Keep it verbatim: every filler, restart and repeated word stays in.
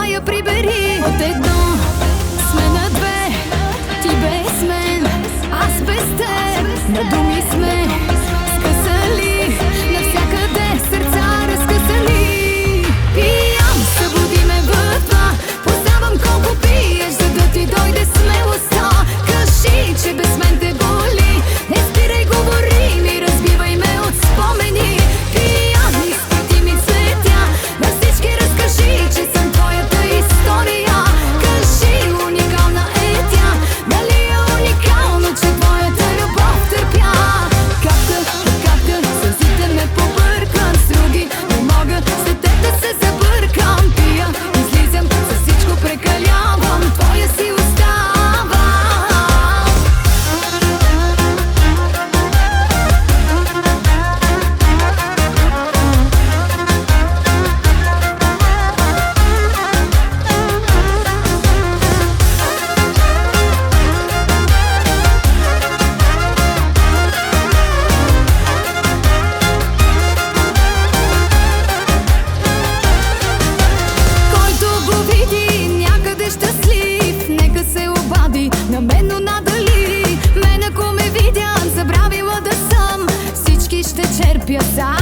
това я прибери. От едно сме на две, ти без мен, аз без теб. На думи сме скъсали, навсякъде сърца разкъсали. Пиям, събуди ме в два, познавам колко пиеш, за да ти дойде смелостта. Кажи, че без мен те боли, не спирай, говори ми, разбивай ме от спомени. Пиян, изпити ми цветя, на всички разкажи, че съм твоята история. Кажи, уникална е тя, дали е уникално, че твоята любов търпя. Какта, какта, сълзите ме побъркам, с други не мога след теб да се забъркам. Пия, излизам, за всичко прекалявам, твоя си оставам. Който го види някъде щастлив, нека се обади на мен, но надали. Мен ако ме видят, забравила да съм, всички ще черпя са.